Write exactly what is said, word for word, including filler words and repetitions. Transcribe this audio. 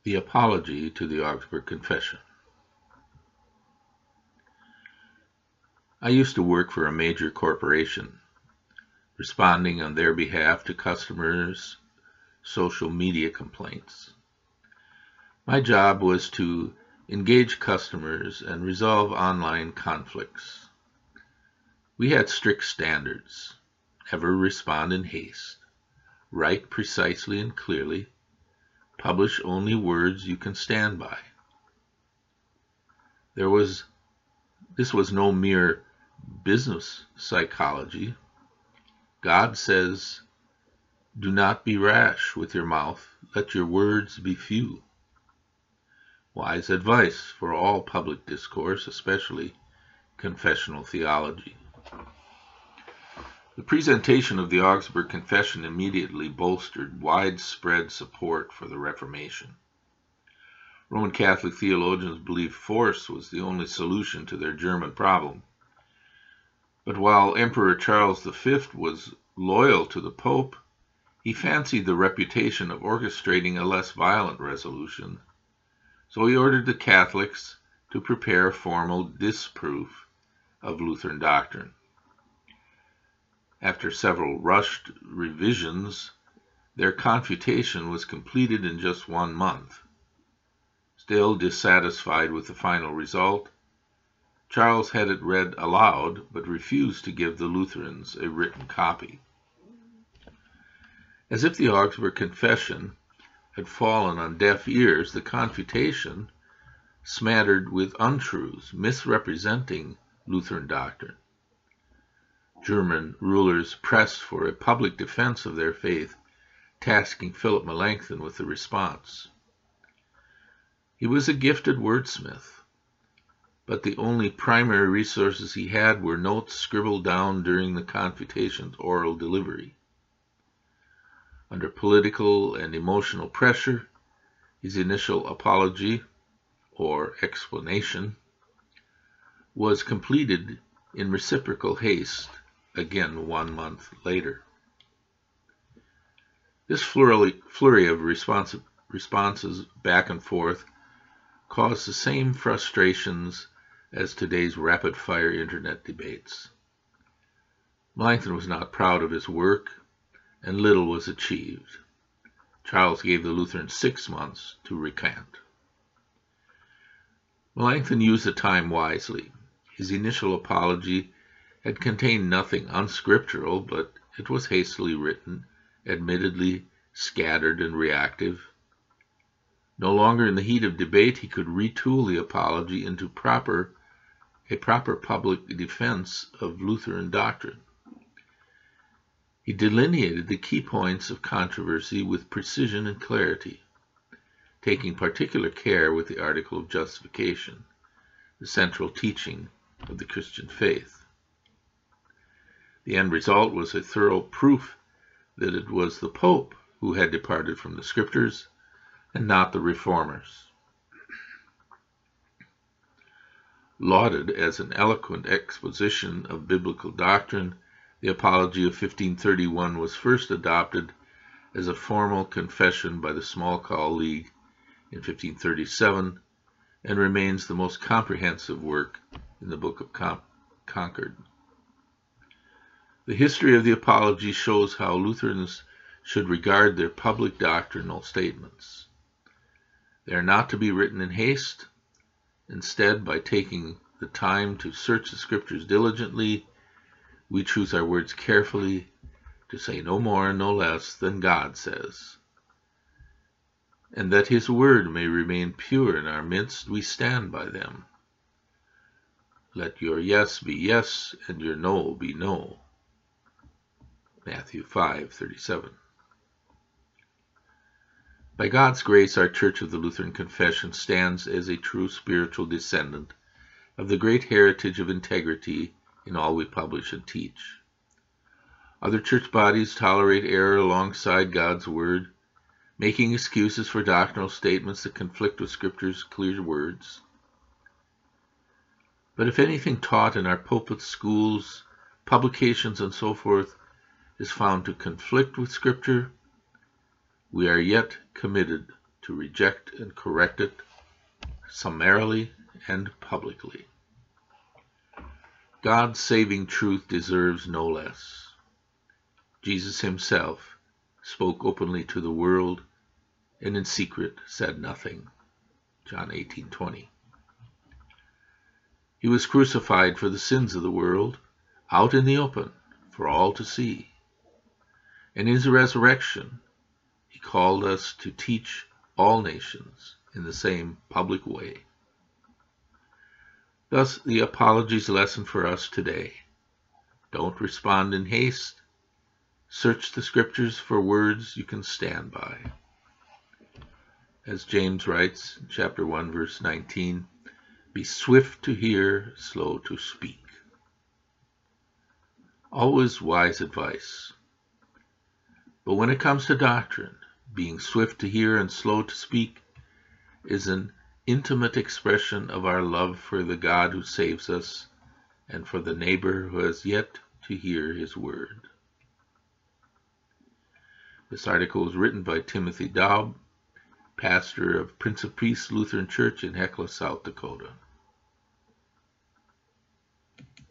The Apology to the Augsburg Confession. I used to work for a major corporation, responding on their behalf to customers' social media complaints. My job was to engage customers and resolve online conflicts. We had strict standards: never respond in haste, write precisely and clearly, publish only words you can stand by. There was This was no mere business psychology. God says, "Do not be rash with your mouth, let your words be few." Wise advice for all public discourse, especially confessional theology. The presentation of the Augsburg Confession immediately bolstered widespread support for the Reformation. Roman Catholic theologians believed force was the only solution to their German problem. But while Emperor Charles the Fifth was loyal to the Pope, he fancied the reputation of orchestrating a less violent resolution, so he ordered the Catholics to prepare a formal disproof of Lutheran doctrine. After several rushed revisions, their confutation was completed in just one month. Still dissatisfied with the final result, Charles had it read aloud, but refused to give the Lutherans a written copy. As if the Augsburg Confession had fallen on deaf ears, the confutation smattered with untruths, misrepresenting Lutheran doctrine. German rulers pressed for a public defense of their faith, tasking Philip Melanchthon with the response. He was a gifted wordsmith, but the only primary resources he had were notes scribbled down during the confutation's oral delivery. Under political and emotional pressure, his initial apology, or explanation, was completed in reciprocal haste, again one month later. This flurry, flurry of response, responses back and forth caused the same frustrations as today's rapid-fire internet debates. Melanchthon was not proud of his work, and little was achieved. Charles gave the Lutherans six months to recant. Melanchthon used the time wisely. His initial apology had contained nothing unscriptural, but it was hastily written, admittedly scattered and reactive. No longer in the heat of debate, he could retool the apology into proper, a proper public defense of Lutheran doctrine. He delineated the key points of controversy with precision and clarity, taking particular care with the article of justification, the central teaching of the Christian faith. The end result was a thorough proof that it was the Pope who had departed from the Scriptures and not the Reformers. Lauded as an eloquent exposition of biblical doctrine, the Apology of fifteen thirty-one was first adopted as a formal confession by the Smalcald League in fifteen thirty-seven and remains the most comprehensive work in the Book of Com- Concord. The history of the Apology shows how Lutherans should regard their public doctrinal statements. They are not to be written in haste. Instead, by taking the time to search the Scriptures diligently, we choose our words carefully to say no more and no less than God says. And that His word may remain pure in our midst, we stand by them. Let your yes be yes and your no be no. Matthew five thirty-seven. By God's grace, our Church of the Lutheran Confession stands as a true spiritual descendant of the great heritage of integrity in all we publish and teach. Other church bodies tolerate error alongside God's Word, making excuses for doctrinal statements that conflict with Scripture's clear words. But if anything taught in our pulpits, schools, publications, and so forth is found to conflict with Scripture, we are yet committed to reject and correct it summarily and publicly. God's saving truth deserves no less. Jesus himself spoke openly to the world and in secret said nothing. John eighteen twenty. He was crucified for the sins of the world, out in the open for all to see. In his resurrection, he called us to teach all nations in the same public way. Thus, the apology's lesson for us today: don't respond in haste. Search the scriptures for words you can stand by. As James writes in chapter one, verse nineteen, be swift to hear, slow to speak. Always wise advice. But when it comes to doctrine, being swift to hear and slow to speak is an intimate expression of our love for the God who saves us and for the neighbor who has yet to hear his word. This article was written by Timothy Daub, pastor of Prince of Peace Lutheran Church in Hecla, South Dakota.